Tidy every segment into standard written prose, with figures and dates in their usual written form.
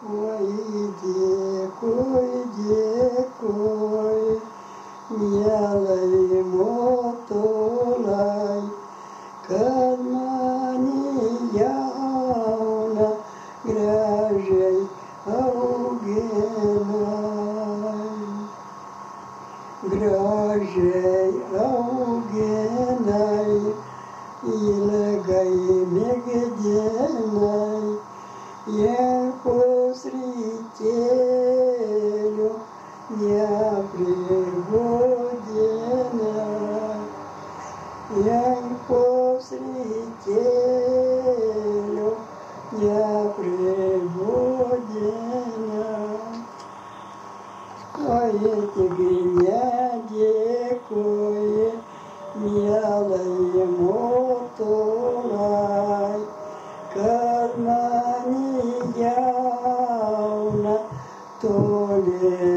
dėkui, mielai motulai, kad mane jauną gražiai auginai. Gražiai auginai, ilgai mėgdinai, jei pusrytėlių nepribudinai, jei pusrytėlių nepribudinai. Oi, tik nedėkui, mielai motulai, kad mane jauną toli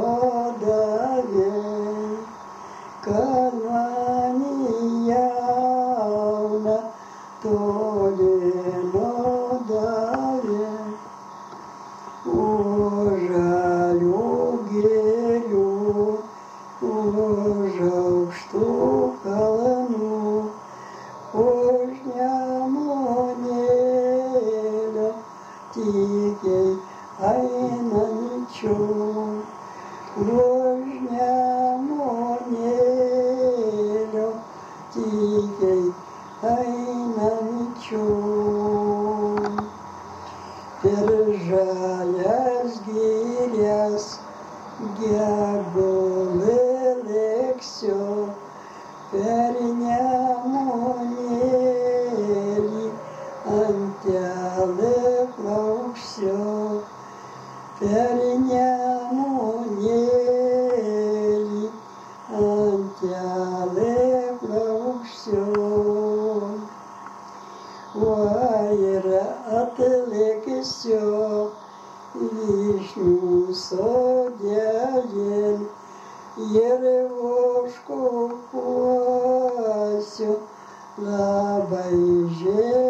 nudavei, kad mane jauną toli nudavei. Už žalių gėlių, už aukštų kalnų, už nemunėlio tykiai einančių, už nemunėlio tykiai einančių. Per žalias girias gegulį lėksiu, per nemunėlį antelį plauksiu, per nemunėlį antelį plauksiu. Ir atliksiu vyšnių sodelin ir ožkų kuosiu labai žemai.